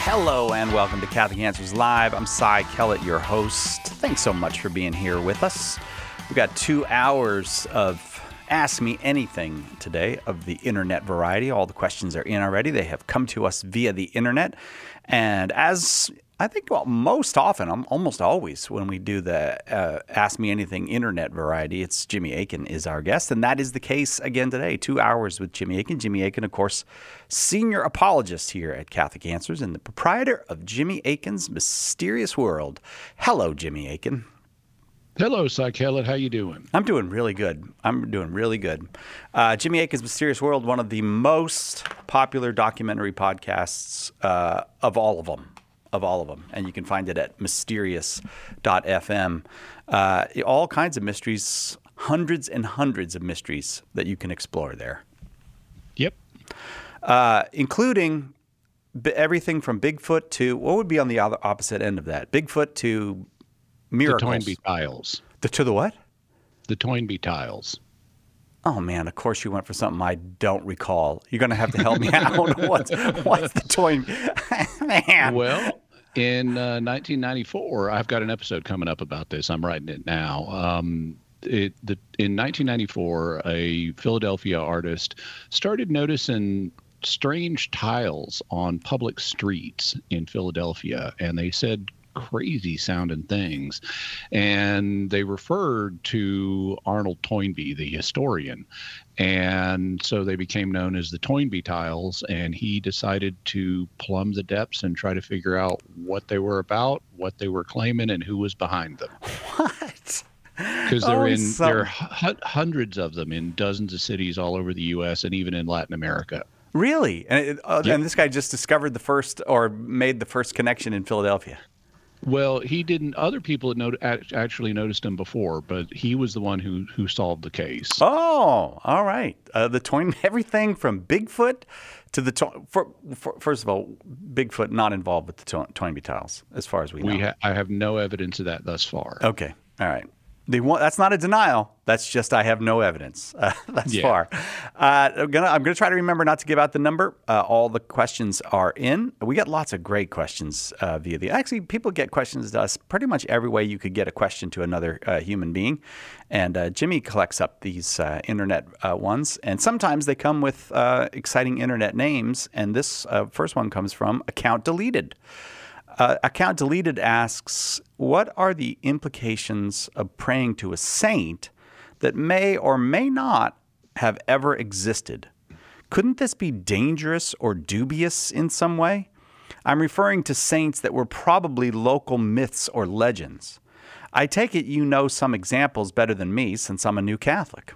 Hello and welcome to Catholic Answers Live. I'm Cy Kellett, your host. Thanks so much for being here with us. We've got 2 hours of Ask Me Anything today of the internet variety. All the questions are in already. They have come to us via the internet. And as I think, most often, almost always, when we do the Ask Me Anything internet variety, it's Jimmy Akin is our guest. And that is the case again today. 2 hours with Jimmy Akin. Jimmy Akin, of course, senior apologist here at Catholic Answers and the proprietor of Jimmy Akin's Mysterious World. Hello, Jimmy Akin. Hello, Cy Kellett. How you doing? I'm doing really good. Jimmy Akin's Mysterious World, one of the most popular documentary podcasts of all of them. And you can find it at mysterious.fm. All kinds of mysteries, hundreds and hundreds of mysteries that you can explore there. Yep. Including everything from Bigfoot to, what would be on the opposite end of that? Bigfoot to miracles. The Toynbee Tiles. To the what? The Toynbee Tiles. Oh, man, of course you went for something I don't recall. You're going to have to help me out. What's the Toynbee? Man. Well, in 1994, I've got an episode coming up about this. I'm writing it now. In 1994, a Philadelphia artist started noticing strange tiles on public streets in Philadelphia, and they said crazy sounding things, and they referred to Arnold Toynbee, the historian, and so they became known as the Toynbee Tiles. And he decided to plumb the depths and try to figure out what they were about, what they were claiming, and who was behind them. What? Because there are hundreds of them in dozens of cities all over the U.S. and even in Latin America. Really? And this guy just discovered the first, or made the first connection in Philadelphia. Well, he didn't. Other people had actually noticed him before, but he was the one who solved the case. Oh, all right. Everything from Bigfoot to the first of all, Bigfoot not involved with the Toynbee Tiles, as far as we know. I have no evidence of that thus far. Okay, all right. That's not a denial. That's just I have no evidence thus far. I'm gonna try to remember not to give out the number. All the questions are in. We get lots of great questions via the. Actually, people get questions to us pretty much every way you could get a question to another human being, and Jimmy collects up these internet ones, and sometimes they come with exciting internet names. And this first one comes from Account Deleted. Account Deleted asks, what are the implications of praying to a saint that may or may not have ever existed? Couldn't this be dangerous or dubious in some way? I'm referring to saints that were probably local myths or legends. I take it you know some examples better than me since I'm a new Catholic.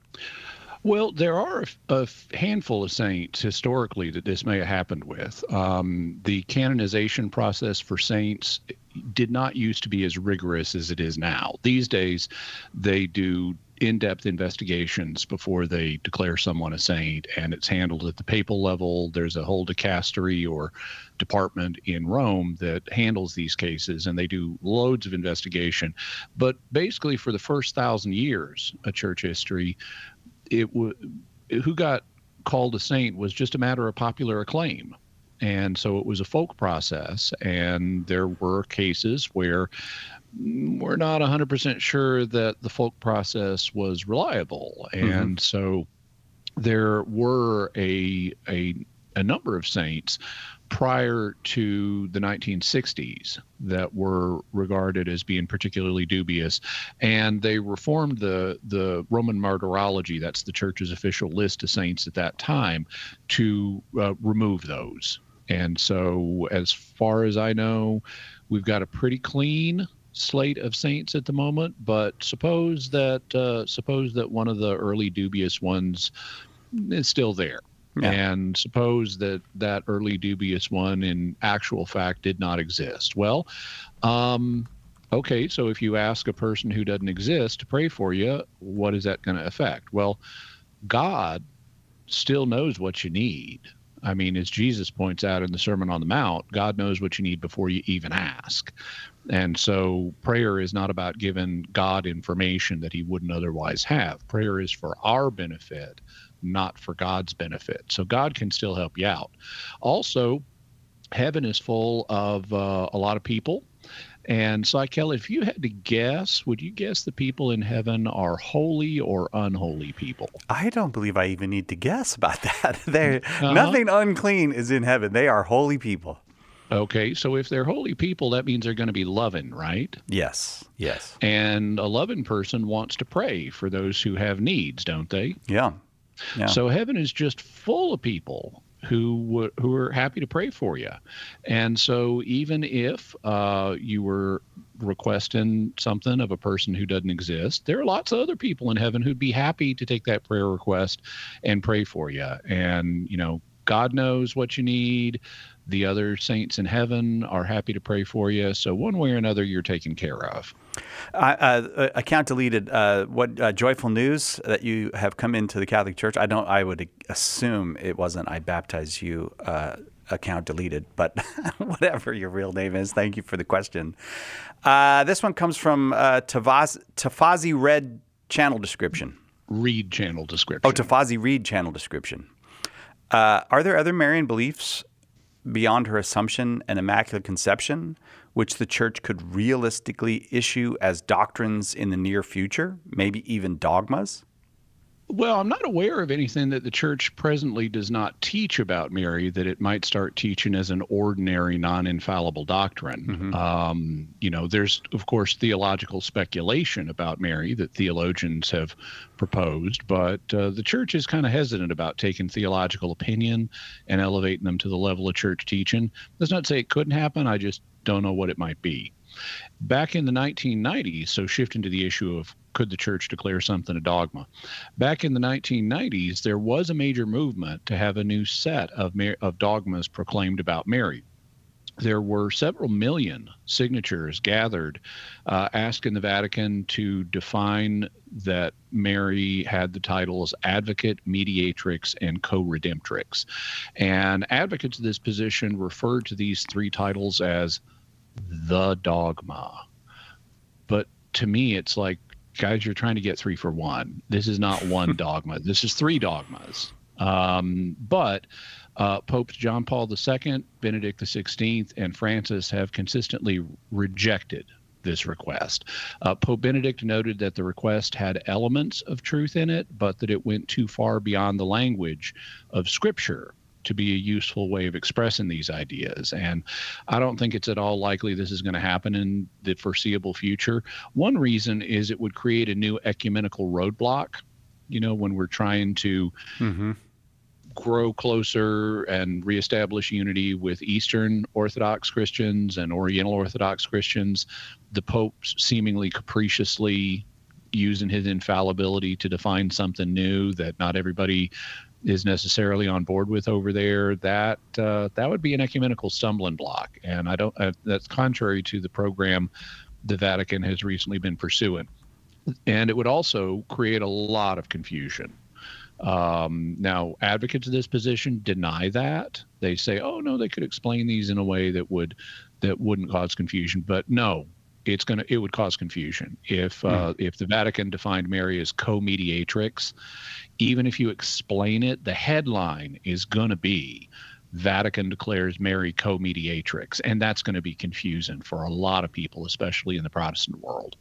Well, there are a handful of saints historically that this may have happened with. The canonization process for saints did not used to be as rigorous as it is now. These days, they do in-depth investigations before they declare someone a saint, and it's handled at the papal level. There's a whole dicastery or department in Rome that handles these cases, and they do loads of investigation. But basically, for the first 1,000 years of church history, who got called a saint was just a matter of popular acclaim. And so it was a folk process, and there were cases where we're not 100% sure that the folk process was reliable. And so there were a number of saints prior to the 1960s that were regarded as being particularly dubious, and they reformed the Roman Martyrology, that's the church's official list of saints at that time, to remove those. And so as far as I know, we've got a pretty clean slate of saints at the moment, but suppose that one of the early dubious ones is still there. Yeah. And suppose that early dubious one in actual fact did not exist. Well, okay, so if you ask a person who doesn't exist to pray for you, what is that going to affect? Well, God still knows what you need. I mean, as Jesus points out in the Sermon on the Mount, God knows what you need before you even ask. And so prayer is not about giving God information that he wouldn't otherwise have. Prayer is for our benefit, not for God's benefit. So God can still help you out. Also, Heaven is full of a lot of people. And so, Kelly, if you had to guess, would you guess the people in heaven are holy or unholy people? I don't believe I even need to guess about that. Uh-huh. Nothing unclean is in heaven. They are holy people. Okay, so if they're holy people, that means they're going to be loving, right? Yes. And a loving person wants to pray for those who have needs, don't they? Yeah. So heaven is just full of people who are happy to pray for you. And so even if you were requesting something of a person who doesn't exist, there are lots of other people in heaven who'd be happy to take that prayer request and pray for you. And, God knows what you need. The other saints in heaven are happy to pray for you. So one way or another, you're taken care of. Account deleted. What joyful news that you have come into the Catholic Church? I would assume it wasn't I baptize you. Account deleted, but whatever your real name is. Thank you for the question. This one comes from Tafazi Red channel description. Read channel description. Oh, Tafazi Reed channel description. Are there other Marian beliefs beyond her Assumption and Immaculate Conception, which the Church could realistically issue as doctrines in the near future, maybe even dogmas? Well, I'm not aware of anything that the Church presently does not teach about Mary that it might start teaching as an ordinary, non-infallible doctrine. Mm-hmm. There's, of course, theological speculation about Mary that theologians have proposed, but the Church is kind of hesitant about taking theological opinion and elevating them to the level of Church teaching. That's not to say it couldn't happen. I just don't know what it might be. Back in the 1990s, so shifting to the issue of could the Church declare something a dogma? Back in the 1990s, there was a major movement to have a new set of dogmas proclaimed about Mary. There were several million signatures gathered asking the Vatican to define that Mary had the titles advocate, mediatrix, and co-redemptrix. And advocates of this position referred to these three titles as the dogma. But to me, it's like, guys, you're trying to get 3 for 1. This is not one dogma. This is 3 dogmas. But Popes John Paul II, Benedict XVI, and Francis have consistently rejected this request. Pope Benedict noted that the request had elements of truth in it, but that it went too far beyond the language of Scripture to be a useful way of expressing these ideas. And I don't think it's at all likely this is going to happen in the foreseeable future. One reason is it would create a new ecumenical roadblock, when we're trying to grow closer and reestablish unity with Eastern Orthodox Christians and Oriental Orthodox Christians. The Pope seemingly capriciously using his infallibility to define something new that not everybody is necessarily on board with over there, that would be an ecumenical stumbling block. And that's contrary to the program the Vatican has recently been pursuing. And it would also create a lot of confusion. Now, advocates of this position deny that. They say, oh, no, they could explain these in a way that wouldn't cause confusion. But no, it would cause confusion. If the Vatican defined Mary as co-mediatrix, even if you explain it, the headline is going to be Vatican declares Mary co-mediatrix, and that's going to be confusing for a lot of people, especially in the Protestant world.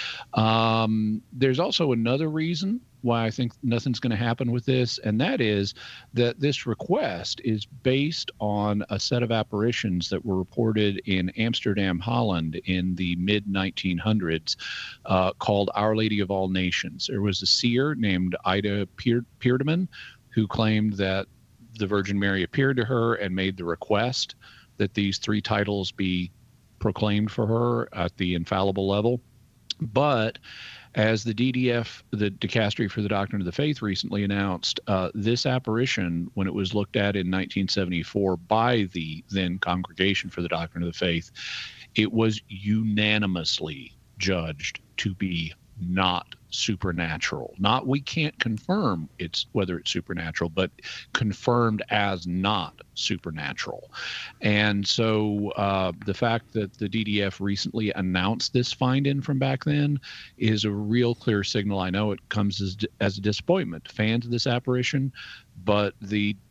There's also another reason why I think nothing's going to happen with this, and that is that this request is based on a set of apparitions that were reported in Amsterdam, Holland in the mid-1900s called Our Lady of All Nations. There was a seer named Ida Peerdeman who claimed that the Virgin Mary appeared to her and made the request that these 3 titles be proclaimed for her at the infallible level. But as the DDF, the Dicastery for the Doctrine of the Faith, recently announced, this apparition, when it was looked at in 1974 by the then Congregation for the Doctrine of the Faith, it was unanimously judged to be not supernatural. Not we can't confirm whether it's supernatural, but confirmed as not supernatural. And so the fact that the DDF recently announced this finding from back then is a real clear signal. I know it comes as a disappointment to fans of this apparition, but the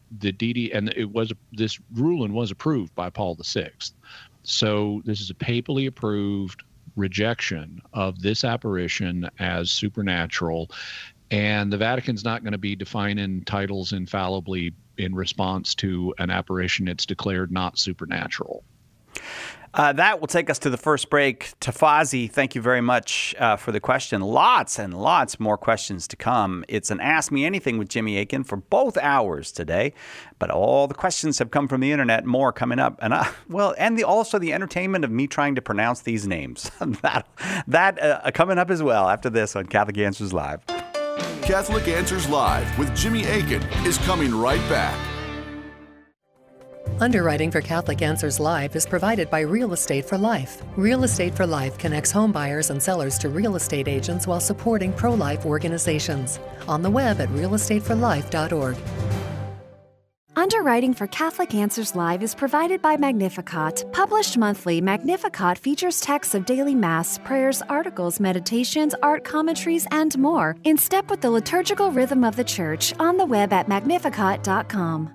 the DD, and this ruling was approved by Paul VI. So this is a papally approved rejection of this apparition as supernatural, and the Vatican's not going to be defining titles infallibly in response to an apparition it's declared not supernatural. That will take us to the first break. Tafazi, thank you very much for the question. Lots and lots more questions to come. It's an Ask Me Anything with Jimmy Akin for both hours today. But all the questions have come from the internet. More coming up. And also the entertainment of me trying to pronounce these names. that coming up as well after this on Catholic Answers Live. Catholic Answers Live with Jimmy Akin is coming right back. Underwriting for Catholic Answers Live is provided by Real Estate for Life. Real Estate for Life connects home buyers and sellers to real estate agents while supporting pro-life organizations. On the web at realestateforlife.org. Underwriting for Catholic Answers Live is provided by Magnificat. Published monthly, Magnificat features texts of daily Mass, prayers, articles, meditations, art commentaries, and more, in step with the liturgical rhythm of the Church, on the web at magnificat.com.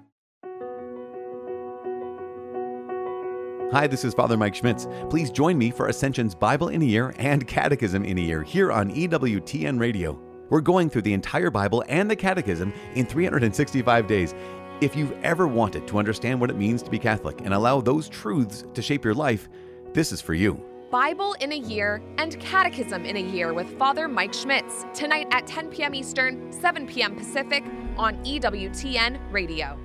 Hi, this is Father Mike Schmitz. Please join me for Ascension's Bible in a Year and Catechism in a Year here on EWTN Radio. We're going through the entire Bible and the Catechism in 365 days. If you've ever wanted to understand what it means to be Catholic and allow those truths to shape your life, this is for you. Bible in a Year and Catechism in a Year with Father Mike Schmitz, tonight at 10 p.m. Eastern, 7 p.m. Pacific on EWTN Radio.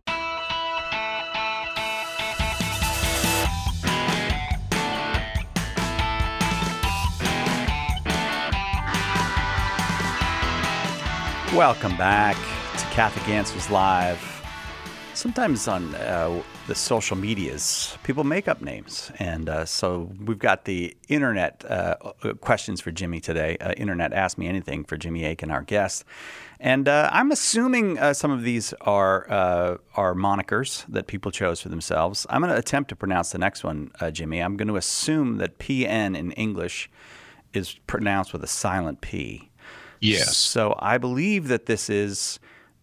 Welcome back to Catholic Answers Live. Sometimes on the social medias, people make up names. And so we've got the internet questions for Jimmy today. Internet Ask Me Anything for Jimmy Akin, our guest. And I'm assuming some of these are monikers that people chose for themselves. I'm going to attempt to pronounce the next one, Jimmy. I'm going to assume that PN in English is pronounced with a silent P. Yes. So I believe that this is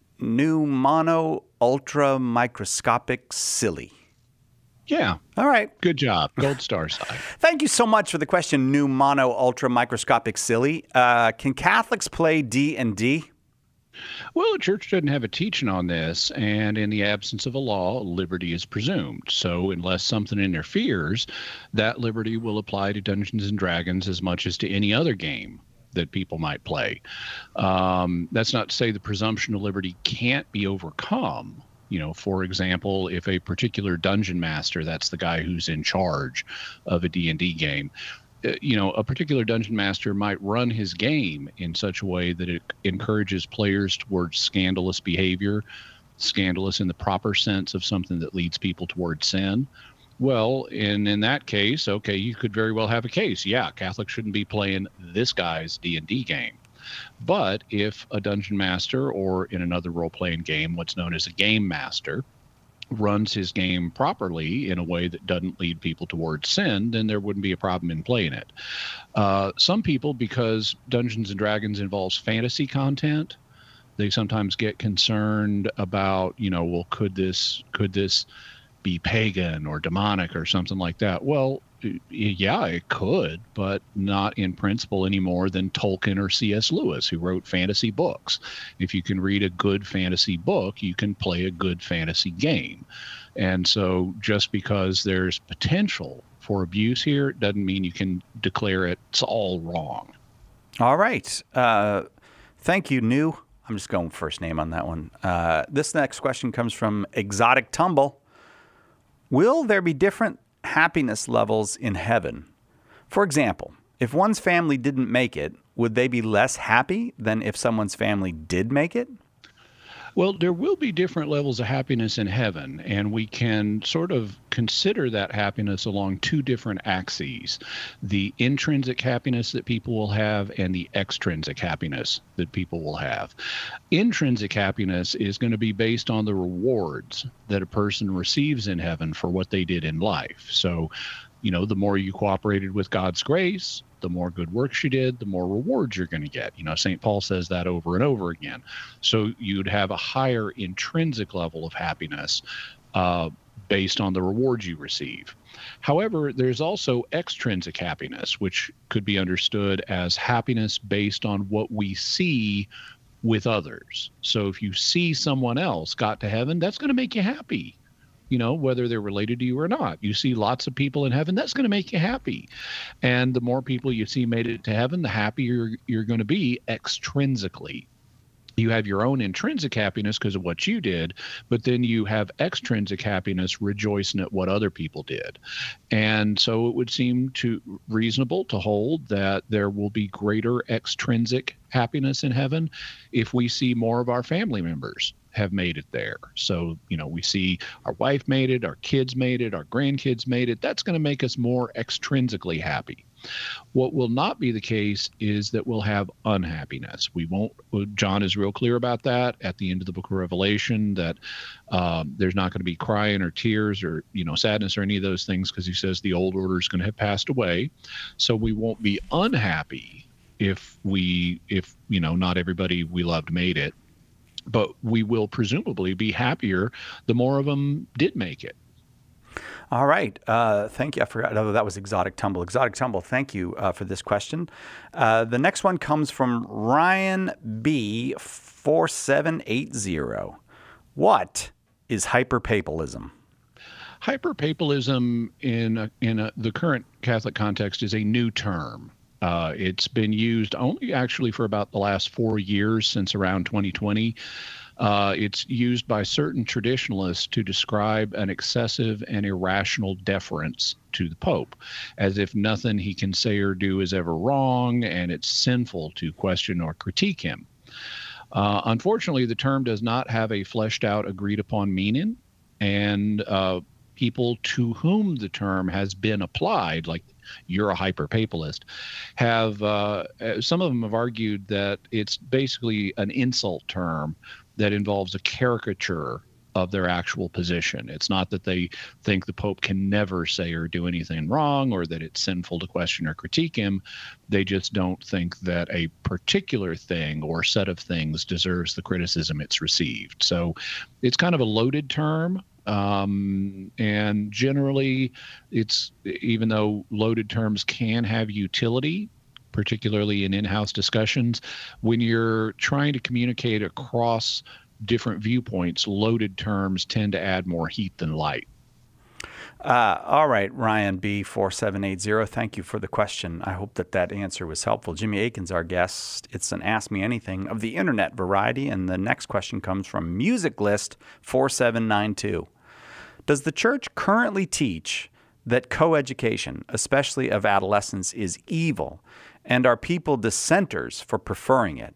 pneumono ultra microscopic cilia. Yeah. All right. Good job. Gold star side. Thank you so much for the question, pneumono ultra microscopic cilia. Can Catholics play D&D? Well, the Church doesn't have a teaching on this, and in the absence of a law, liberty is presumed. So unless something interferes, that liberty will apply to Dungeons & Dragons as much as to any other game that people might play. That's not to say the presumption of liberty can't be overcome. You know, for example, if a particular dungeon master, that's the guy who's in charge of a D&D game, a particular dungeon master might run his game in such a way that it encourages players towards scandalous behavior, scandalous in the proper sense of something that leads people towards sin. Well, in that case, okay, you could very well have a case. Yeah, Catholics shouldn't be playing this guy's D&D game. But if a dungeon master, or in another role-playing game, what's known as a game master, runs his game properly in a way that doesn't lead people towards sin, then there wouldn't be a problem in playing it. Some people, because Dungeons & Dragons involves fantasy content, they sometimes get concerned about, well, could this be pagan or demonic or something like that? Well, yeah, it could, but not in principle any more than Tolkien or C.S. Lewis, who wrote fantasy books. If you can read a good fantasy book, you can play a good fantasy game. And so just because there's potential for abuse here, it doesn't mean you can declare it's all wrong. All right. Thank you, New. I'm just going first name on that one. This next question comes from Exotic Tumble. Will there be different happiness levels in heaven? For example, if one's family didn't make it, would they be less happy than if someone's family did make it? Well, there will be different levels of happiness in heaven, and we can sort of consider that happiness along two different axes: the intrinsic happiness that people will have and the extrinsic happiness that people will have. Intrinsic happiness is going to be based on the rewards that a person receives in heaven for what they did in life. So The more you cooperated with God's grace, the more good works you did, the more rewards you're going to get. St. Paul says that over and over again. So you'd have a higher intrinsic level of happiness based on the rewards you receive. However, there's also extrinsic happiness, which could be understood as happiness based on what we see with others. So if you see someone else got to heaven, that's going to make you happy, whether they're related to you or not. You see lots of people in heaven, that's going to make you happy. And the more people you see made it to heaven, the happier you're going to be extrinsically. You have your own intrinsic happiness because of what you did, but then you have extrinsic happiness rejoicing at what other people did. And so it would seem reasonable to hold that there will be greater extrinsic happiness in heaven if we see more of our family members have made it there. So, we see our wife made it, our kids made it, our grandkids made it. That's going to make us more extrinsically happy. What will not be the case is that we'll have unhappiness. We won't. John is real clear about that at the end of the book of Revelation, that there's not going to be crying or tears or, sadness or any of those things, because he says the old order is going to have passed away. So we won't be unhappy if not everybody we loved made it, but we will presumably be happier the more of them did make it. All right. Thank you. I forgot. Oh, that was Exotic Tumble. Exotic Tumble, thank you for this question. The next one comes from Ryan B. 4780. What is hyperpapalism? Hyperpapalism in the current Catholic context is a new term. It's been used only actually for about the last 4 years, since around 2020. It's used by certain traditionalists to describe an excessive and irrational deference to the Pope, as if nothing he can say or do is ever wrong, and it's sinful to question or critique him. Unfortunately, the term does not have a fleshed out, agreed upon meaning, and people to whom the term has been applied, like you're a hyperpapalist, have some of them have argued that it's basically an insult term that involves a caricature of their actual position. It's not that they think the Pope can never say or do anything wrong, or that it's sinful to question or critique him. They just don't think that a particular thing or set of things deserves the criticism it's received. So it's kind of a loaded term. And generally, even though loaded terms can have utility, particularly in in-house discussions, when you're trying to communicate across different viewpoints, loaded terms tend to add more heat than light. All right, Ryan B. 4780, thank you for the question. I hope that answer was helpful. Jimmy Akin's our guest. It's an Ask Me Anything of the internet variety, and the next question comes from Musiclist 4792. Does the church currently teach that coeducation, especially of adolescents, is evil? And are people dissenters for preferring it?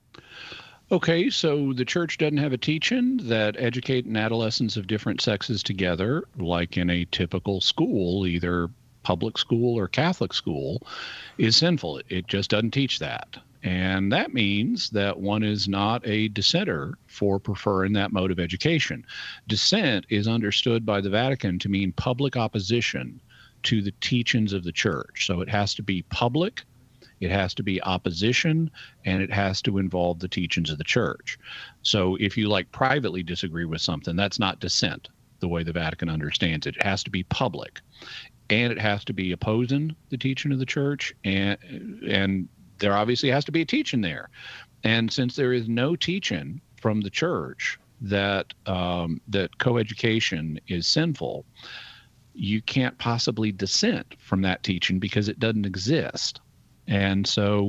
Okay, so the church doesn't have a teaching that educating adolescents of different sexes together, like in a typical school, either public school or Catholic school, is sinful. It just doesn't teach that. And that means that one is not a dissenter for preferring that mode of education. Dissent is understood by the Vatican to mean public opposition to the teachings of the church. So it has to be public, it has to be opposition, and it has to involve the teachings of the church. So if you privately disagree with something, that's not dissent the way the Vatican understands it. It has to be public, and it has to be opposing the teaching of the church, and there obviously has to be a teaching there. And since there is no teaching from the church that coeducation is sinful, you can't possibly dissent from that teaching because it doesn't exist. And so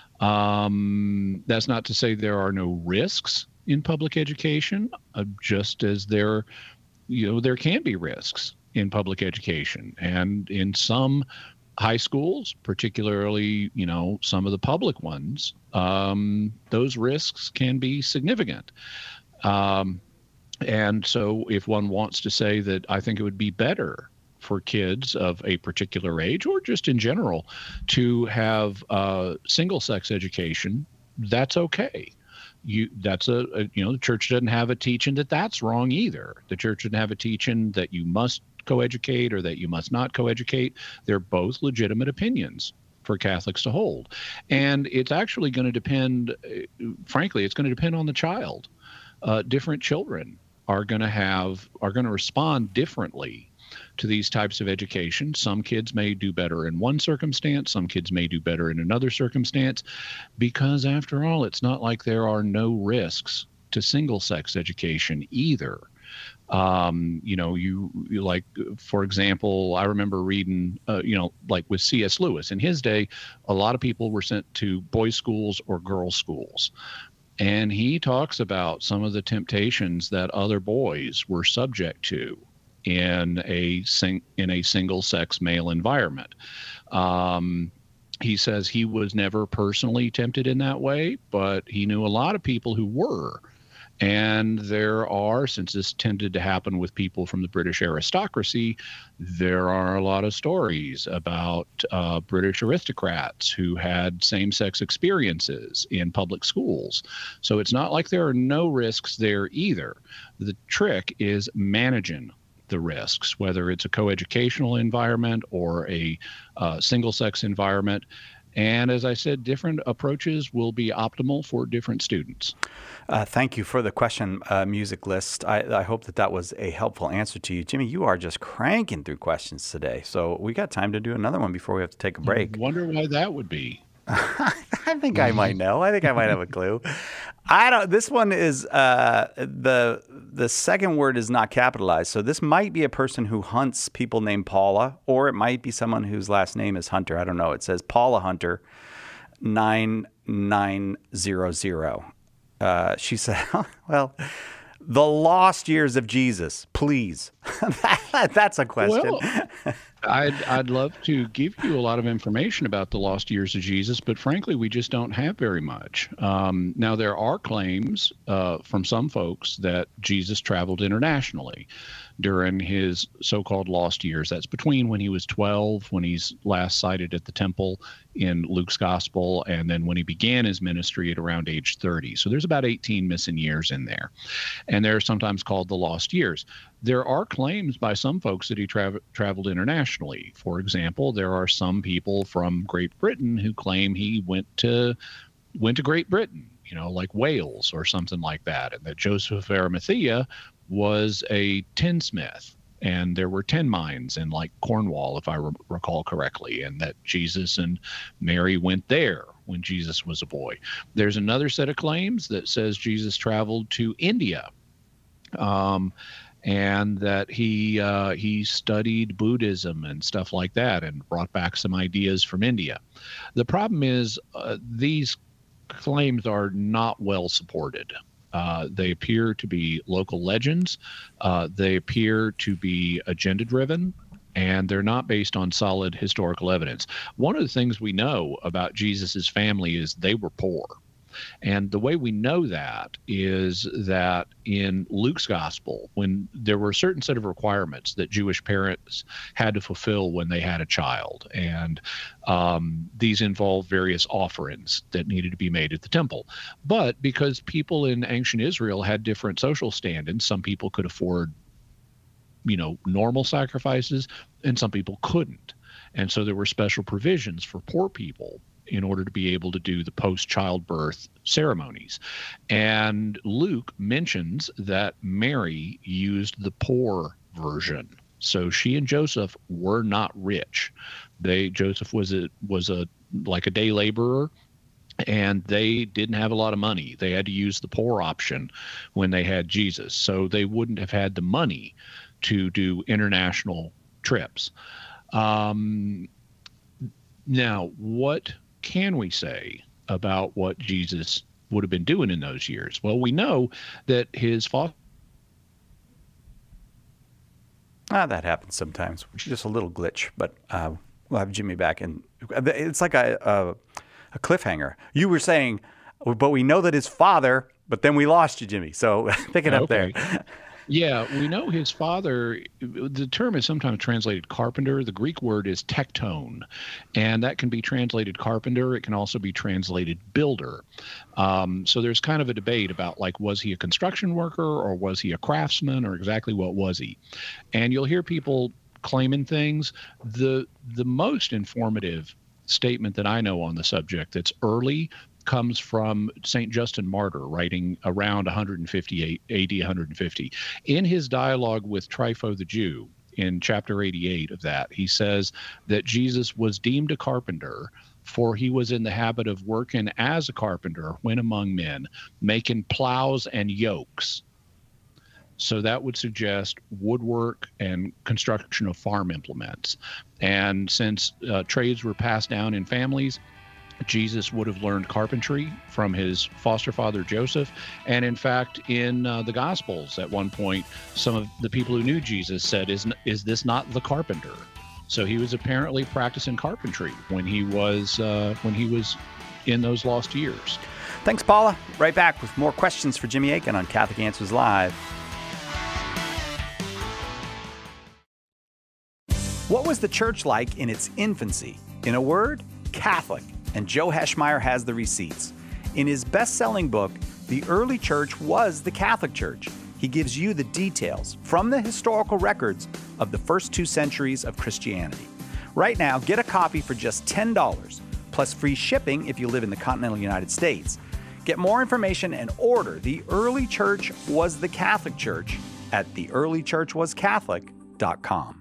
that's not to say there are no risks in public education, just as there can be risks in public education. And in some high schools, particularly, some of the public ones, those risks can be significant. And so if one wants to say that I think it would be better for kids of a particular age, or just in general, to have single-sex education, that's okay. The church doesn't have a teaching that that's wrong either. The church doesn't have a teaching that you must coeducate or that you must not coeducate. They're both legitimate opinions for Catholics to hold. And it's actually going to depend, frankly, it's going to depend on the child. Different children are going to respond differently to these types of education. Some kids may do better in one circumstance. Some kids may do better in another circumstance, because after all, it's not like there are no risks to single-sex education either. You like, for example, I remember reading, like with C.S. Lewis in his day, a lot of people were sent to boys' schools or girls' schools. And he talks about some of the temptations that other boys were subject to in a single-sex male environment. He says he was never personally tempted in that way, but he knew a lot of people who were. And there are, since this tended to happen with people from the British aristocracy, there are a lot of stories about British aristocrats who had same-sex experiences in public schools. So it's not like there are no risks there either. The trick is managing the risks, whether it's a coeducational environment or a single-sex environment. And as I said, different approaches will be optimal for different students. Thank you for the question, music list. I hope that was a helpful answer to you. Jimmy, you are just cranking through questions today. So we got time to do another one before we have to take a break. I wonder why that would be. I think I might know. I think I might have a clue. This one is the second word is not capitalized. So this might be a person who hunts people named Paula, or it might be someone whose last name is Hunter. I don't know. It says Paula Hunter 9900. She said, well, the lost years of Jesus, please. That's a question. Well, I'd love to give you a lot of information about the lost years of Jesus, but frankly, we just don't have very much. Now, there are claims from some folks that Jesus traveled internationally during his so-called lost years. That's between when he was 12, when he's last sighted at the temple in Luke's gospel, and then when he began his ministry at around age 30. So there's about 18 missing years in there. And they're sometimes called the lost years. There are claims by some folks that he traveled internationally. For example, there are some people from Great Britain who claim he went to Great Britain, like Wales or something like that, and that Joseph of Arimathea was a tinsmith, and there were tin mines in like Cornwall, if I recall correctly, and that Jesus and Mary went there when Jesus was a boy. There's another set of claims that says Jesus traveled to India, and that he studied Buddhism and stuff like that and brought back some ideas from India. The problem is these claims are not well supported. They appear to be local legends. They appear to be agenda-driven, and they're not based on solid historical evidence. One of the things we know about Jesus's family is they were poor. And the way we know that is that in Luke's gospel, when there were a certain set of requirements that Jewish parents had to fulfill when they had a child, and these involved various offerings that needed to be made at the temple. But because people in ancient Israel had different social standings, some people could afford, normal sacrifices, and some people couldn't. And so there were special provisions for poor people in order to be able to do the post-childbirth ceremonies. And Luke mentions that Mary used the poor version. So she and Joseph were not rich. Joseph was a day laborer, and they didn't have a lot of money. They had to use the poor option when they had Jesus. So they wouldn't have had the money to do international trips. Now, what can we say about what Jesus would have been doing in those years? Well, we know that his father... that happens sometimes. Just a little glitch, but we'll have Jimmy back. And it's like a cliffhanger. You were saying, but we know that his father, but then we lost you, Jimmy. So pick it up there. Yeah, we know his father. The term is sometimes translated carpenter. The Greek word is tekton, and that can be translated carpenter. It can also be translated builder. So there's kind of a debate about, like, was he a construction worker or was he a craftsman, or exactly what was he? And you'll hear people claiming things. The most informative statement that I know on the subject that's early comes from St. Justin Martyr, writing around 158 AD 150. In his dialogue with Trypho the Jew, in chapter 88 of that, he says that Jesus was deemed a carpenter, for he was in the habit of working as a carpenter when among men, making plows and yokes. So that would suggest woodwork and construction of farm implements. And since trades were passed down in families, Jesus would have learned carpentry from his foster father, Joseph. And in fact, in the Gospels, at one point, some of the people who knew Jesus said, is this not the carpenter? So he was apparently practicing carpentry when he was in those lost years. Thanks, Paula. Right back with more questions for Jimmy Akin on Catholic Answers Live. What was the church like in its infancy? In a word, Catholic. And Joe Heschmeyer has the receipts. In his best-selling book, The Early Church Was the Catholic Church, he gives you the details from the historical records of the first 2 centuries of Christianity. Right now, get a copy for just $10, plus free shipping if you live in the continental United States. Get more information and order The Early Church Was the Catholic Church at theearlychurchwascatholic.com.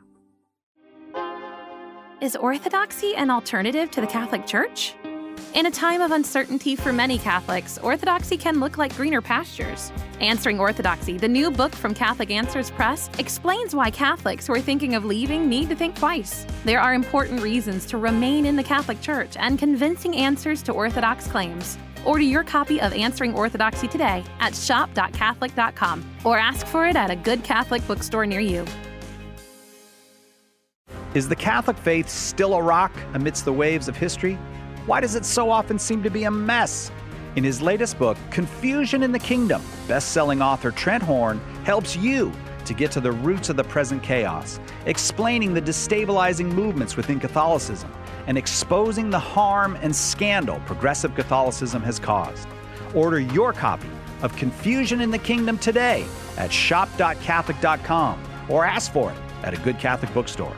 Is orthodoxy an alternative to the Catholic Church? In a time of uncertainty for many Catholics, orthodoxy can look like greener pastures. Answering Orthodoxy, the new book from Catholic Answers Press, explains why Catholics who are thinking of leaving need to think twice. There are important reasons to remain in the Catholic Church and convincing answers to Orthodox claims. Order your copy of Answering Orthodoxy today at shop.catholic.com or ask for it at a good Catholic bookstore near you. Is the Catholic faith still a rock amidst the waves of history? Why does it so often seem to be a mess? In his latest book, Confusion in the Kingdom, best-selling author Trent Horn helps you to get to the roots of the present chaos, explaining the destabilizing movements within Catholicism and exposing the harm and scandal progressive Catholicism has caused. Order your copy of Confusion in the Kingdom today at shop.catholic.com or ask for it at a good Catholic bookstore.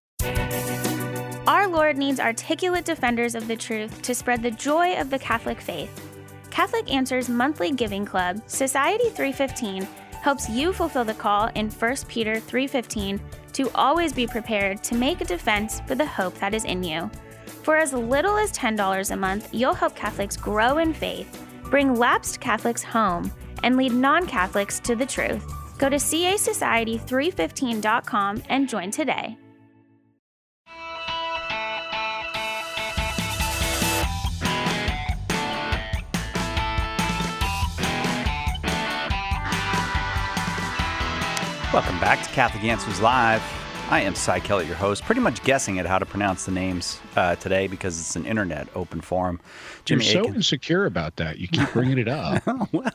Our Lord needs articulate defenders of the truth to spread the joy of the Catholic faith. Catholic Answers monthly giving club, Society 315, helps you fulfill the call in 1 Peter 3:15 to always be prepared to make a defense for the hope that is in you. For as little as $10 a month, you'll help Catholics grow in faith, bring lapsed Catholics home, and lead non-Catholics to the truth. Go to casociety315.com and join today. Welcome back to Catholic Answers Live. I am Cy Kellett, your host, pretty much guessing at how to pronounce the names today because it's an internet open forum. Jimmy You're so insecure about that. You keep bringing it up.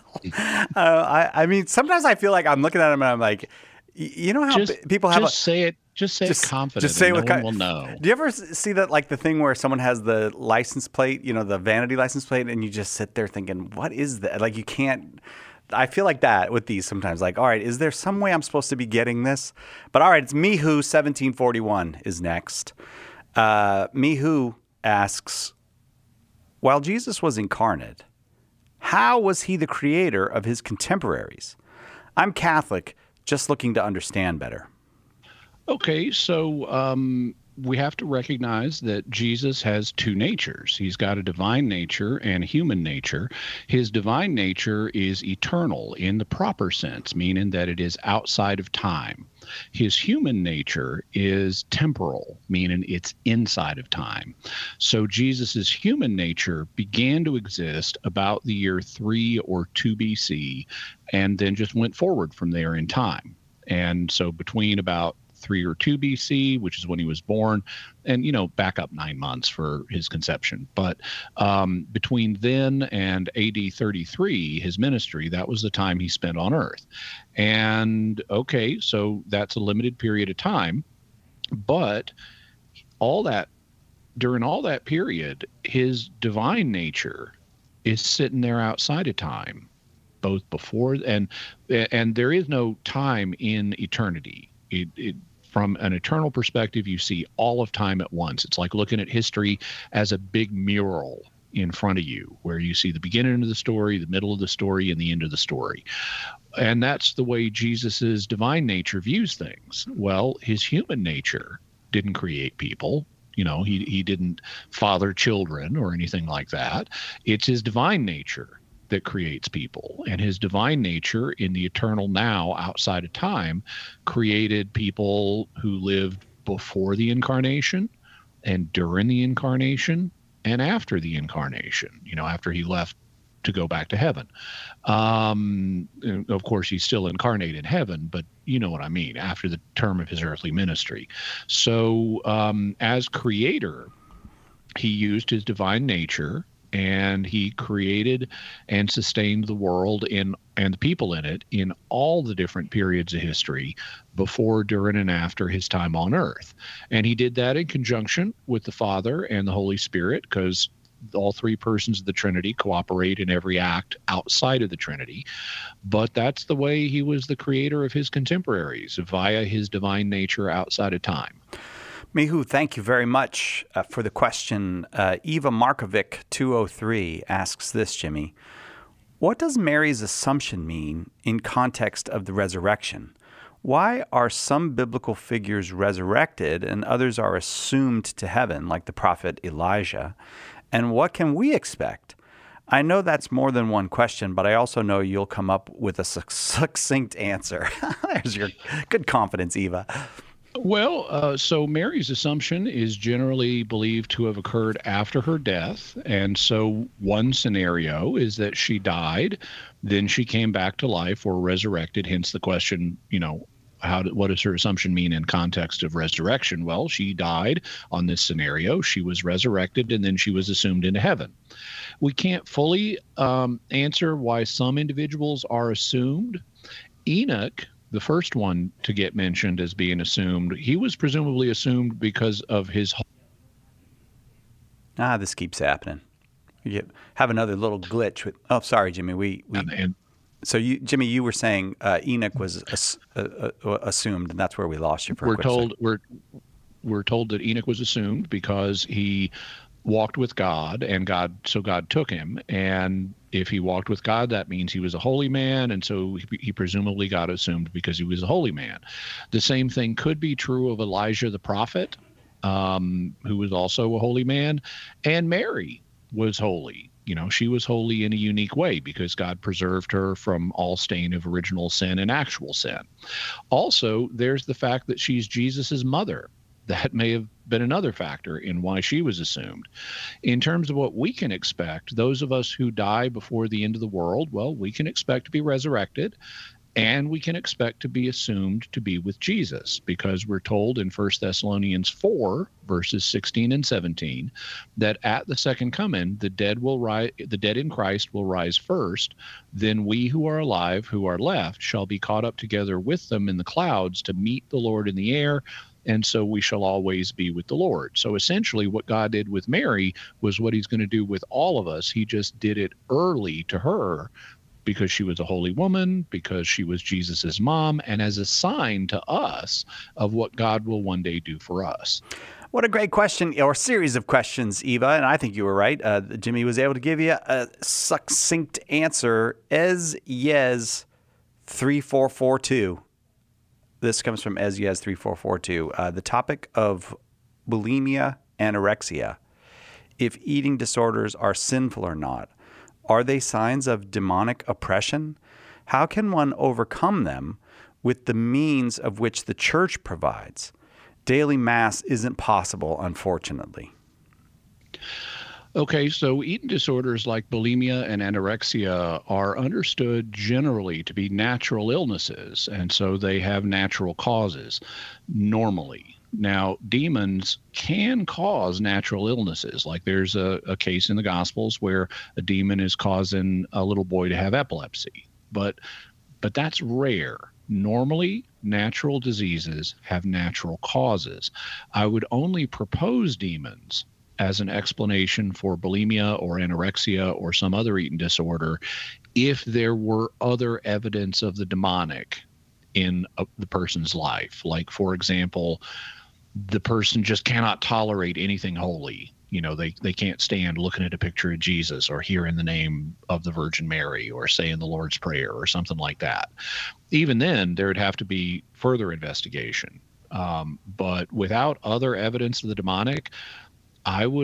I mean, sometimes I feel like I'm looking at them and I'm like, you know how people have say it. Just say it confidently. Just say it. No one will know. Do you ever see that, like the thing where someone has the license plate, the vanity license plate, and you just sit there thinking, what is that? Like you can't. I feel like that with these sometimes. Like, all right, is there some way I'm supposed to be getting this? But all right, it's Mihu 1741 is next. Mihu asks, while Jesus was incarnate, how was he the creator of his contemporaries? I'm Catholic, just looking to understand better. Okay, so we have to recognize that Jesus has two natures. He's got a divine nature and a human nature. His divine nature is eternal in the proper sense, meaning that it is outside of time. His human nature is temporal, meaning it's inside of time. So Jesus's human nature began to exist about the year 3 or 2 BC, and then just went forward from there in time. And so between about 3 or 2 BC, which is when he was born, and, back up 9 months for his conception. But between then and AD 33, his ministry, that was the time he spent on earth. And, okay, so that's a limited period of time. But during all that period, his divine nature is sitting there outside of time, both before and there is no time in eternity. From an eternal perspective, you see all of time at once. It's like looking at history as a big mural in front of you, where you see the beginning of the story, the middle of the story, and the end of the story. And that's the way Jesus's divine nature views things. Well, his human nature didn't create people. He didn't father children or anything like that. It's his divine nature that creates people. And his divine nature in the eternal now, outside of time, created people who lived before the incarnation and during the incarnation and after the incarnation, after he left to go back to heaven. Of course, he's still incarnate in heaven, but you know what I mean, after the term of his earthly ministry. So as creator, he used his divine nature, and he created and sustained the world and the people in it in all the different periods of history, before, during, and after his time on earth. And he did that in conjunction with the Father and the Holy Spirit, because all 3 persons of the Trinity cooperate in every act outside of the Trinity. But that's the way he was the creator of his contemporaries, via his divine nature outside of time. Mihu, thank you very much for the question. Eva Markovic 203 asks this, Jimmy. What does Mary's assumption mean in context of the resurrection? Why are some biblical figures resurrected and others are assumed to heaven, like the prophet Elijah? And what can we expect? I know that's more than one question, but I also know you'll come up with a succinct answer. There's your good confidence, Eva. Well, so Mary's assumption is generally believed to have occurred after her death. And so one scenario is that she died, then she came back to life or resurrected, hence the question, what does her assumption mean in context of resurrection? Well, she died on this scenario. She was resurrected, and then she was assumed into heaven. We can't fully answer why some individuals are assumed. Enoch, the first one to get mentioned as being assumed, he was presumably assumed because of his... This keeps happening. You have another little glitch with... Oh, sorry, Jimmy. So, Jimmy, you were saying Enoch was assumed, and that's where we lost you for a quick second. We're told that Enoch was assumed because he walked with God, and God took him. And if he walked with God, that means he was a holy man, and so he presumably got assumed because he was a holy man. The same thing could be true of Elijah the prophet, who was also a holy man, and Mary was holy. She was holy in a unique way because God preserved her from all stain of original sin and actual sin. Also, there's the fact that she's Jesus's mother. That may have been another factor in why she was assumed. In terms of what we can expect, those of us who die before the end of the world, well, we can expect to be resurrected, and we can expect to be assumed to be with Jesus, because we're told in 1 Thessalonians 4, verses 16 and 17, that at the second coming, the dead in Christ will rise first. Then we who are alive, who are left, shall be caught up together with them in the clouds to meet the Lord in the air, and so we shall always be with the Lord. So essentially what God did with Mary was what he's going to do with all of us. He just did it early to her, because she was a holy woman, because she was Jesus's mom, and as a sign to us of what God will one day do for us. What a great question, or series of questions, Eva, and I think you were right. Jimmy was able to give you a succinct answer. Yes 3442. This comes from Yes 3442. The topic of bulimia, anorexia. If eating disorders are sinful or not. Are they signs of demonic oppression? How can one overcome them with the means of which the church provides? Daily Mass isn't possible, unfortunately. Okay, so eating disorders like bulimia and anorexia are understood generally to be natural illnesses, and so they have natural causes normally. Now, demons can cause natural illnesses. Like there's a case in the Gospels where a demon is causing a little boy to have epilepsy, but that's rare. Normally, natural diseases have natural causes. I would only propose demons as an explanation for bulimia or anorexia or some other eating disorder if there were other evidence of the demonic in the person's life. Like, for example, the person just cannot tolerate anything holy. You know, they can't stand looking at a picture of Jesus or hearing the name of the Virgin Mary or saying the Lord's Prayer or something like that. Even then, there would have to be further investigation. But without other evidence of the demonic, I would,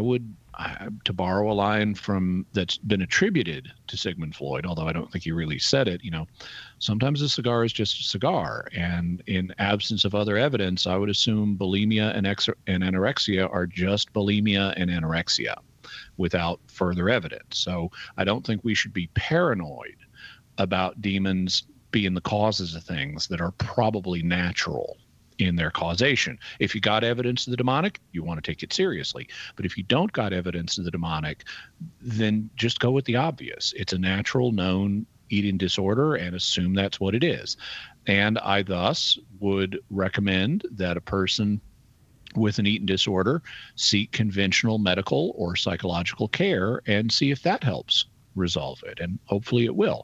to borrow a line from that's been attributed to Sigmund Freud, although I don't think he really said it, sometimes a cigar is just a cigar. And in absence of other evidence, I would assume bulimia and anorexia are just bulimia and anorexia without further evidence. So I don't think we should be paranoid about demons being the causes of things that are probably natural in their causation. If you got evidence of the demonic, you want to take it seriously. But if you don't got evidence of the demonic, then just go with the obvious. It's a natural, known eating disorder and assume that's what it is. And I thus would recommend that a person with an eating disorder seek conventional medical or psychological care and see if that helps resolve it. And hopefully it will.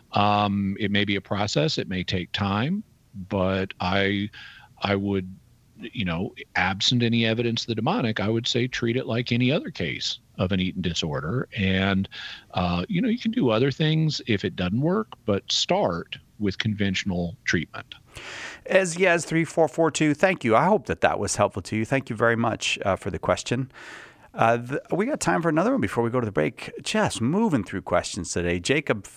It may be a process. It may take time, but I would, absent any evidence of the demonic, I would say treat it like any other case of an eating disorder. And, you can do other things if it doesn't work, but start with conventional treatment. As Yaz3442, thank you. I hope that was helpful to you. Thank you very much for the question. We got time for another one before we go to the break. Just moving through questions today. Jacob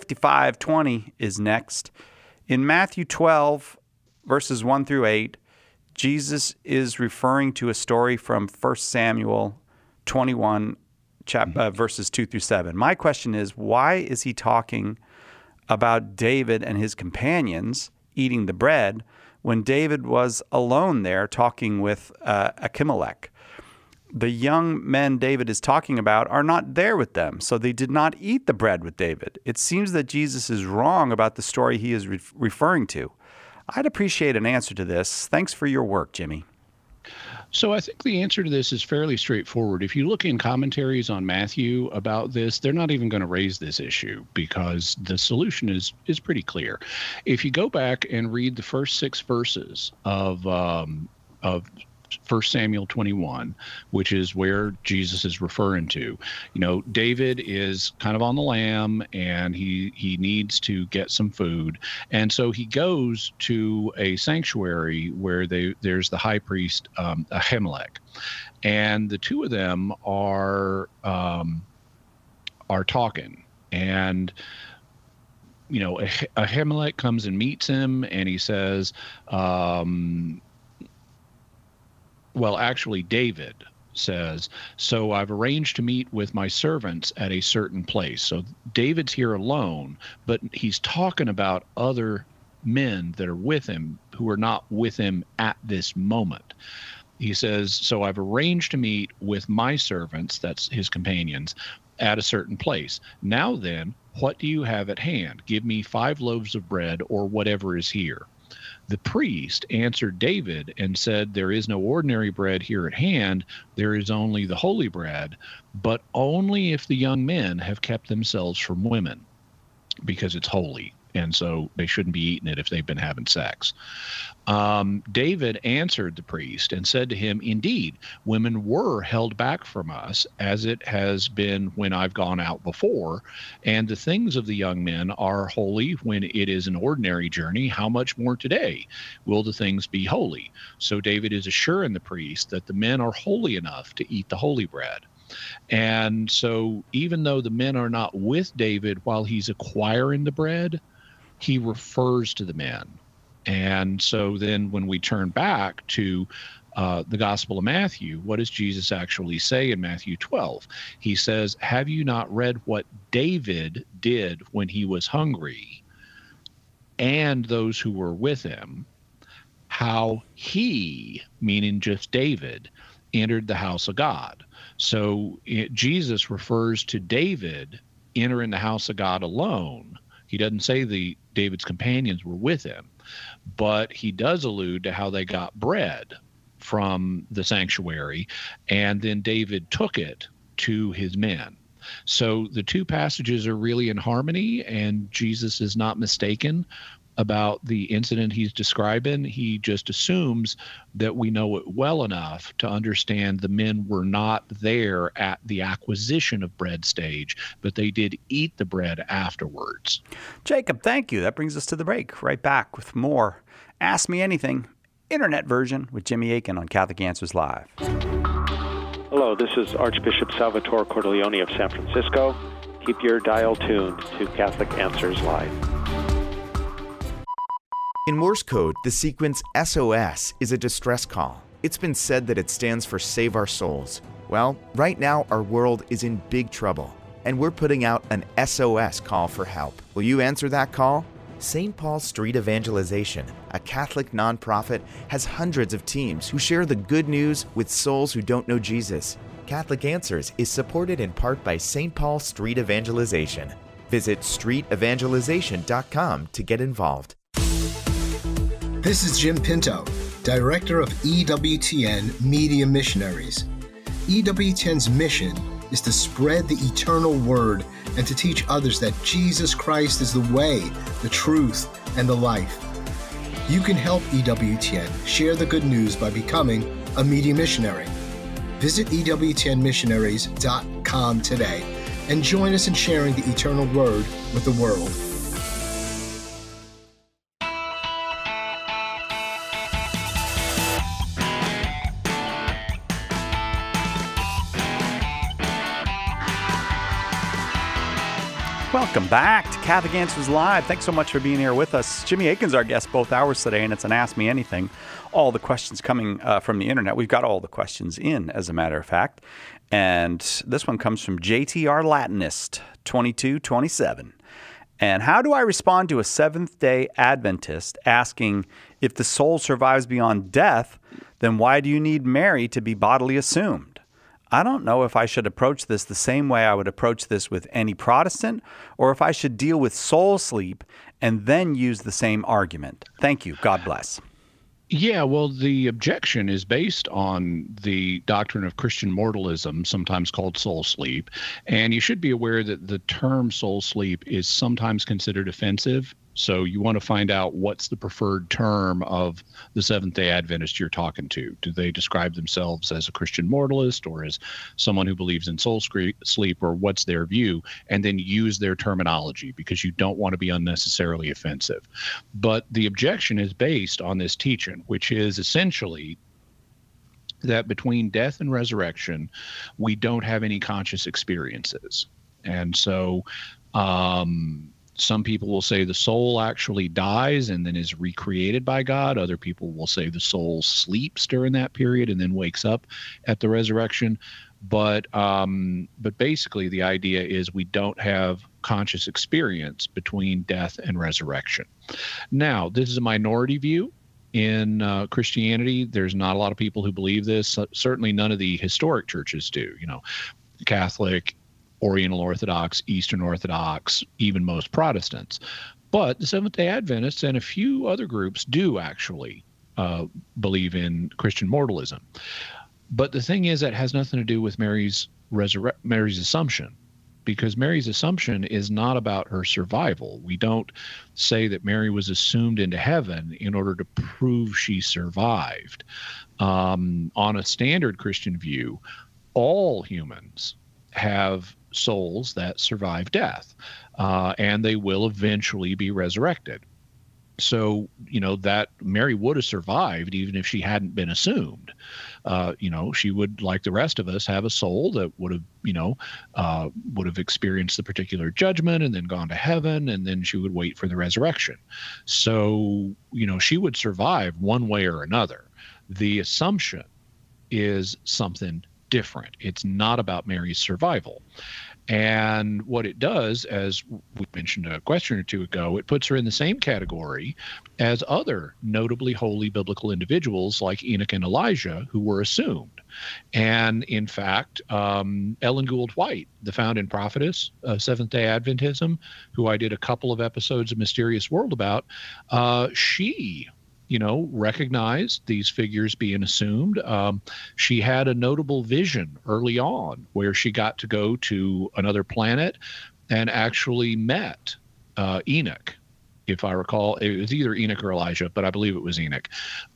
5520 is next. In Matthew 12, verses 1 through 8, Jesus is referring to a story from 1 Samuel 21, verses 2 through 7. My question is, why is he talking about David and his companions eating the bread when David was alone there talking with Achimelech? The young men David is talking about are not there with them, so they did not eat the bread with David. It seems that Jesus is wrong about the story he is referring to. I'd appreciate an answer to this. Thanks for your work, Jimmy. So I think the answer to this is fairly straightforward. If you look in commentaries on Matthew about this, they're not even going to raise this issue because the solution is pretty clear. If you go back and read the first 6 verses of 1 Samuel 21, which is where Jesus is referring to. David is kind of on the lam and he needs to get some food. And so he goes to a sanctuary where there's the high priest, Ahimelech. And the two of them are talking. And Ahimelech comes and meets him and he says, David says, so I've arranged to meet with my servants at a certain place. So David's here alone, but he's talking about other men that are with him who are not with him at this moment. He says, so I've arranged to meet with my servants, that's his companions, at a certain place. Now then, what do you have at hand? Give me 5 loaves of bread or whatever is here. The priest answered David and said, there is no ordinary bread here at hand. There is only the holy bread, but only if the young men have kept themselves from women, because it's holy. And so they shouldn't be eating it if they've been having sex. David answered the priest and said to him, indeed, women were held back from us, as it has been when I've gone out before. And the things of the young men are holy when it is an ordinary journey. How much more today will the things be holy? So David is assuring the priest that the men are holy enough to eat the holy bread. And so even though the men are not with David while he's acquiring the bread, he refers to the men. And so then when we turn back to the Gospel of Matthew, what does Jesus actually say in Matthew 12? He says, have you not read what David did when he was hungry and those who were with him, how he, meaning just David, entered the house of God? So Jesus refers to David entering the house of God alone. He doesn't say David's companions were with him, but he does allude to how they got bread from the sanctuary, and then David took it to his men. So the two passages are really in harmony, and Jesus is not mistaken about the incident he's describing. He just assumes that we know it well enough to understand the men were not there at the acquisition of bread stage, but they did eat the bread afterwards. Jacob, thank you. That brings us to the break. Right back with more Ask Me Anything, internet version with Jimmy Akin on Catholic Answers Live. Hello, this is Archbishop Salvatore Cordileone of San Francisco. Keep your dial tuned to Catholic Answers Live. In Morse code, the sequence SOS is a distress call. It's been said that it stands for Save Our Souls. Well, right now our world is in big trouble, and we're putting out an SOS call for help. Will you answer that call? St. Paul Street Evangelization, a Catholic nonprofit, has hundreds of teams who share the good news with souls who don't know Jesus. Catholic Answers is supported in part by St. Paul Street Evangelization. Visit streetevangelization.com to get involved. This is Jim Pinto, Director of EWTN Media Missionaries. EWTN's mission is to spread the eternal word and to teach others that Jesus Christ is the way, the truth, and the life. You can help EWTN share the good news by becoming a media missionary. Visit EWTNmissionaries.com today and join us in sharing the eternal word with the world. Welcome back to Catholic Answers Live. Thanks so much for being here with us. Jimmy Akin's our guest both hours today, and it's an Ask Me Anything. All the questions coming from the internet. We've got all the questions in, as a matter of fact. And this one comes from JTR Latinist, 2227. And how do I respond to a Seventh-day Adventist asking, if the soul survives beyond death, then why do you need Mary to be bodily assumed? I don't know if I should approach this the same way I would approach this with any Protestant, or if I should deal with soul sleep and then use the same argument. Thank you. God bless. Yeah, well, the objection is based on the doctrine of Christian mortalism, sometimes called soul sleep. And you should be aware that the term soul sleep is sometimes considered offensive. So you want to find out what's the preferred term of the Seventh-day Adventist you're talking to. Do they describe themselves as a Christian mortalist or as someone who believes in soul sleep, or what's their view? And then use their terminology, because you don't want to be unnecessarily offensive. But the objection is based on this teaching, which is essentially that between death and resurrection, we don't have any conscious experiences. And so some people will say the soul actually dies and then is recreated by God. Other people will say the soul sleeps during that period and then wakes up at the resurrection. But basically the idea is we don't have conscious experience between death and resurrection. Now, this is a minority view in Christianity. There's not a lot of people who believe this. Certainly none of the historic churches do. You know, Catholic, Oriental Orthodox, Eastern Orthodox, even most Protestants. But the Seventh-day Adventists and a few other groups do actually believe in Christian mortalism. But the thing is, that has nothing to do with Mary's assumption, because Mary's assumption is not about her survival. We don't say that Mary was assumed into heaven in order to prove she survived. On a standard Christian view, all humans have souls that survive death, and they will eventually be resurrected. So, you know, that Mary would have survived even if she hadn't been assumed. You know, she would, like the rest of us, have a soul that would have, would have experienced the particular judgment and then gone to heaven, and then she would wait for the resurrection. So, you know, she would survive one way or another. The assumption is something different. It's not about Mary's survival. And what it does, as we mentioned a question or two ago, it puts her in the same category as other notably holy biblical individuals like Enoch and Elijah, who were assumed. And in fact, Ellen Gould White, the founding prophetess of Seventh-day Adventism, who I did a couple of episodes of Mysterious World about, she recognized these figures being assumed. She had a notable vision early on where she got to go to another planet and actually met Enoch. If I recall, it was either Enoch or Elijah, but I believe it was Enoch,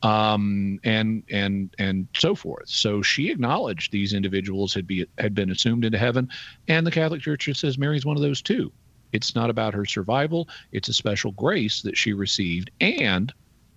and so forth. So she acknowledged these individuals had been assumed into heaven, and the Catholic Church says Mary's one of those too. It's not about her survival; it's a special grace that she received, and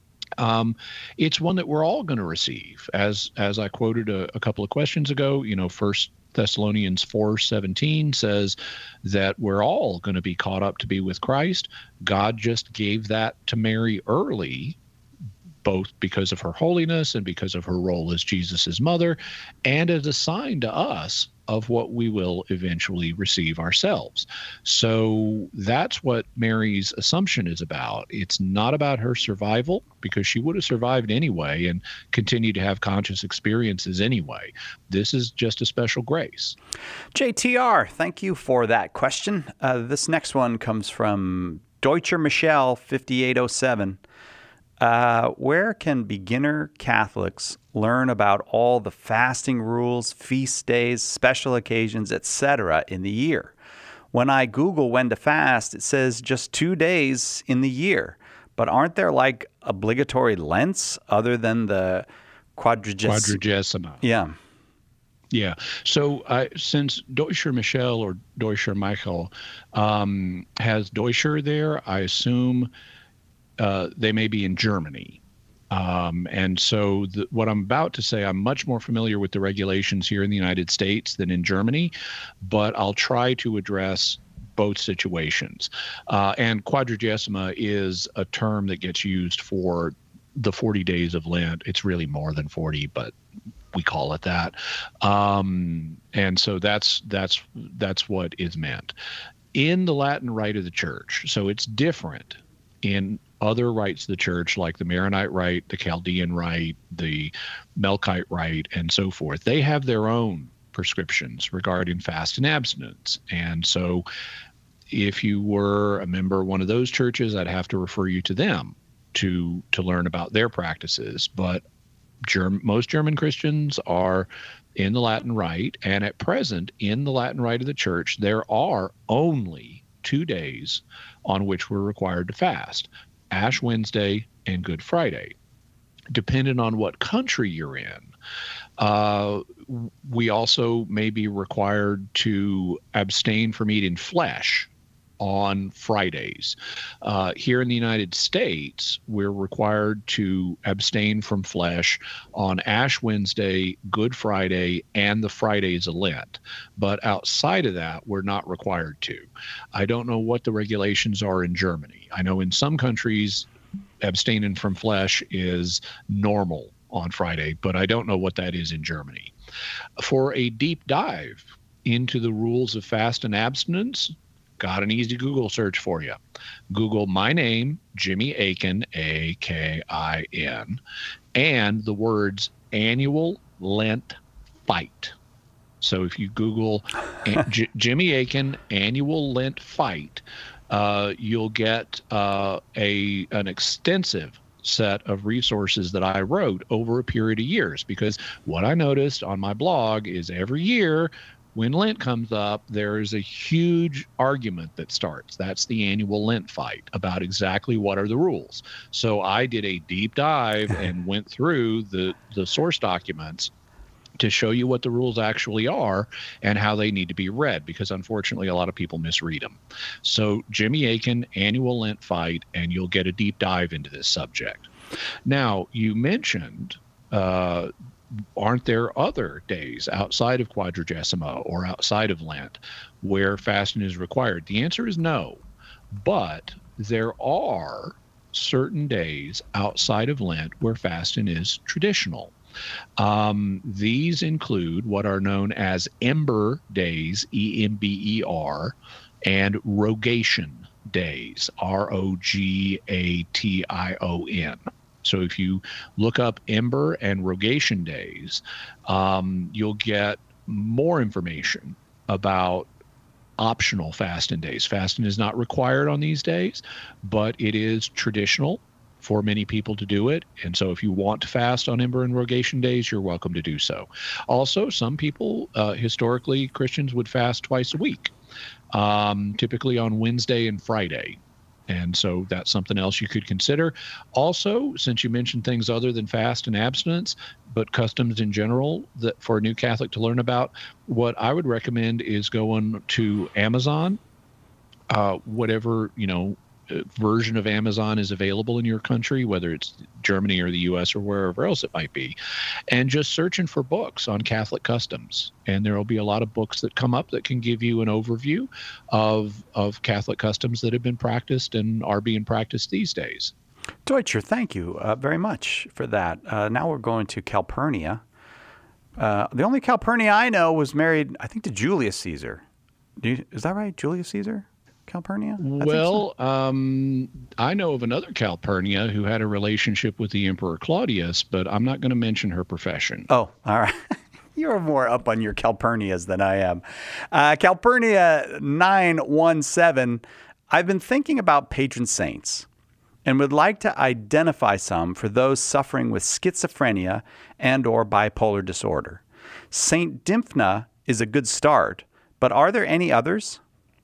it's one that we're all going to receive. As I quoted a couple of questions ago, 1 Thessalonians 4:17 says that we're all going to be caught up to be with Christ. God just gave that to Mary early, both because of her holiness and because of her role as Jesus's mother, and as a sign to us of what we will eventually receive ourselves. So that's what Mary's assumption is about. It's not about her survival, because she would have survived anyway and continued to have conscious experiences anyway. This is just a special grace. JTR, thank you for that question. This next one comes from Deutscher Michelle 5807. Where can beginner Catholics learn about all the fasting rules, feast days, special occasions, etc. in the year? When I Google when to fast, it says just 2 days in the year. But aren't there like obligatory Lents other than the Quadragesima? Yeah. Yeah. So since Deutscher Michelle or Deutscher Michael has Deutscher there, I assume they may be in Germany. And so what I'm about to say, I'm much more familiar with the regulations here in the United States than in Germany, but I'll try to address both situations. And Quadragesima is a term that gets used for the 40 days of Lent. It's really more than 40, but we call it that. And so that's what is meant. In the Latin Rite of the Church, so it's different in other rites of the church, like the Maronite Rite, the Chaldean Rite, the Melkite Rite, and so forth. They have their own prescriptions regarding fast and abstinence. And so if you were a member of one of those churches, I'd have to refer you to them to learn about their practices. But most German Christians are in the Latin Rite, and at present, in the Latin Rite of the Church, there are only 2 days on which we're required to fast: Ash Wednesday and Good Friday. Depending on what country you're in, we also may be required to abstain from eating flesh on Fridays. Here in the United States, we're required to abstain from flesh on Ash Wednesday, Good Friday, and the Fridays of Lent. But outside of that, we're not required to. I don't know what the regulations are in Germany. I know in some countries, abstaining from flesh is normal on Friday, but I don't know what that is in Germany. For a deep dive into the rules of fast and abstinence, got an easy Google search for you. Google my name, Jimmy Akin, A-K-I-N, and the words annual Lent fight. So if you Google Jimmy Akin annual Lent fight, you'll get an extensive set of resources that I wrote over a period of years, because what I noticed on my blog is every year when Lent comes up, there is a huge argument that starts. That's the annual Lent fight about exactly what are the rules. So I did a deep dive and went through the source documents to show you what the rules actually are and how they need to be read, because unfortunately a lot of people misread them. So Jimmy Akin, annual Lent fight, and you'll get a deep dive into this subject. Now, you mentioned aren't there other days outside of Quadragesima or outside of Lent where fasting is required? The answer is no, but there are certain days outside of Lent where fasting is traditional. These include what are known as Ember days, EMBER, and Rogation days, ROGATION. So if you look up Ember and Rogation days, you'll get more information about optional fasting days. Fasting is not required on these days, but it is traditional for many people to do it. And so if you want to fast on Ember and Rogation days, you're welcome to do so. Also, some people, historically, Christians would fast twice a week, typically on Wednesday and Friday. And so that's something else you could consider. Also, since you mentioned things other than fast and abstinence, but customs in general that for a new Catholic to learn about, what I would recommend is going to Amazon, whatever, version of Amazon is available in your country, whether it's Germany or the U.S. or wherever else it might be, and just searching for books on Catholic customs. And there will be a lot of books that come up that can give you an overview of Catholic customs that have been practiced and are being practiced these days. Deutscher, thank you very much for that. Now we're going to Calpurnia. The only Calpurnia I know was married, I think, to Julius Caesar. Is that right? Julius Caesar? Calpurnia? Well, I know of another Calpurnia who had a relationship with the Emperor Claudius, but I'm not going to mention her profession. Oh, all right. You're more up on your Calpurnias than I am. Calpurnia 917, I've been thinking about patron saints and would like to identify some for those suffering with schizophrenia and or bipolar disorder. Saint Dymphna is a good start, but are there any others?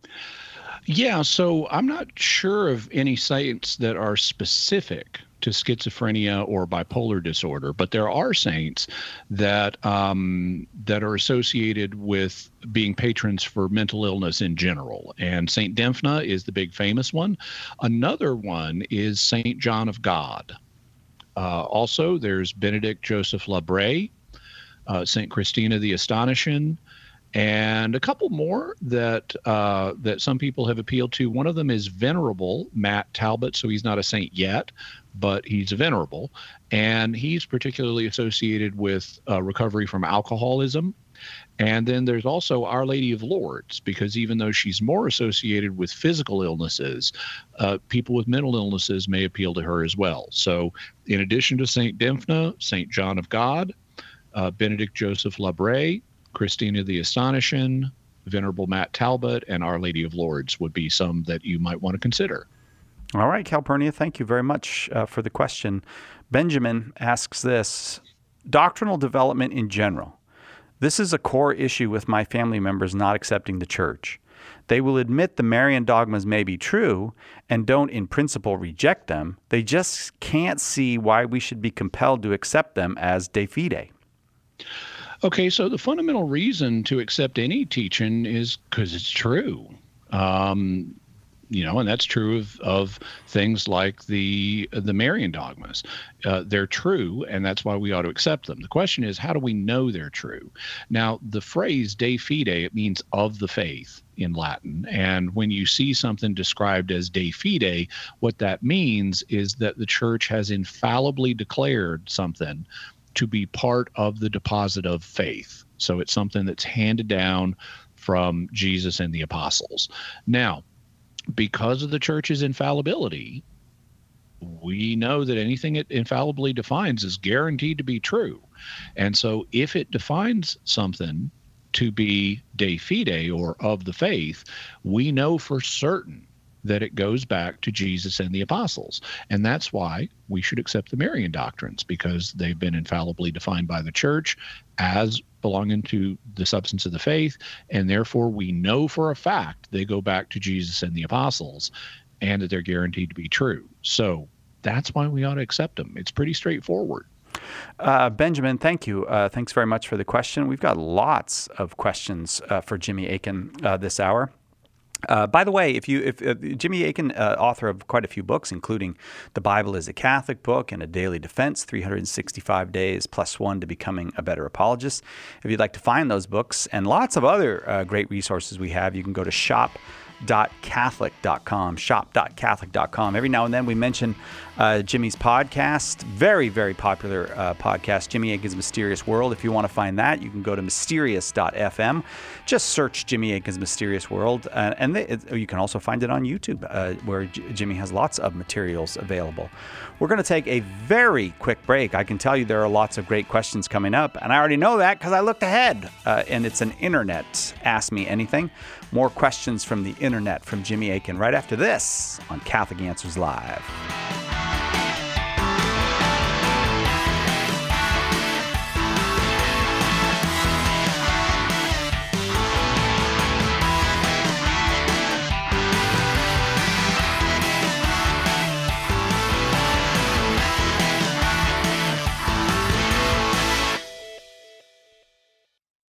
Yeah, so I'm not sure of any saints that are specific to schizophrenia or bipolar disorder, but there are saints that are associated with being patrons for mental illness in general. And Saint Dymphna is the big famous one. Another one is Saint John of God. Also, there's Benedict Joseph Labre, Saint Christina the Astonishing, and a couple more that some people have appealed to. One of them is Venerable Matt Talbot, so he's not a saint yet, but he's a venerable, and he's particularly associated with recovery from alcoholism. And then there's also Our Lady of Lourdes, because even though she's more associated with physical illnesses, people with mental illnesses may appeal to her as well. So in addition to Saint Dymphna, Saint John of God, Benedict Joseph Labre, Christina the Astonishing, Venerable Matt Talbot, and Our Lady of Lourdes would be some that you might want to consider. All right, Calpurnia, thank you very much for the question. Benjamin asks this: doctrinal development in general. This is a core issue with my family members not accepting the church. They will admit the Marian dogmas may be true and don't in principle reject them. They just can't see why we should be compelled to accept them as de fide. Okay, so the fundamental reason to accept any teaching is because it's true. And that's true of things like the Marian dogmas. They're true, and that's why we ought to accept them. The question is, how do we know they're true? Now, the phrase de fide, it means of the faith in Latin. And when you see something described as de fide, what that means is that the church has infallibly declared something to be part of the deposit of faith. So it's something that's handed down from Jesus and the apostles. Now, because of the church's infallibility, we know that anything it infallibly defines is guaranteed to be true. And so if it defines something to be de fide or of the faith, we know for certain that it goes back to Jesus and the apostles. And that's why we should accept the Marian doctrines, because they've been infallibly defined by the church as belonging to the substance of the faith. And therefore, we know for a fact they go back to Jesus and the apostles and that they're guaranteed to be true. So that's why we ought to accept them. It's pretty straightforward. Benjamin, thank you. Thanks very much for the question. We've got lots of questions for Jimmy Akin this hour. By the way, if Jimmy Akin, author of quite a few books, including The Bible is a Catholic Book and A Daily Defense, 365 Days plus one to Becoming a Better Apologist. If you'd like to find those books and lots of other great resources we have, you can go to shop shop.catholic.com, shop.catholic.com. Every now and then we mention Jimmy's podcast, very, very popular podcast, Jimmy Akin's Mysterious World. If you want to find that, you can go to mysterious.fm. Just search Jimmy Akin's Mysterious World, and you can also find it on YouTube, where Jimmy has lots of materials available. We're going to take a very quick break. I can tell you there are lots of great questions coming up, and I already know that because I looked ahead, and it's an internet Ask Me Anything. More questions from the internet from Jimmy Akin right after this on Catholic Answers Live.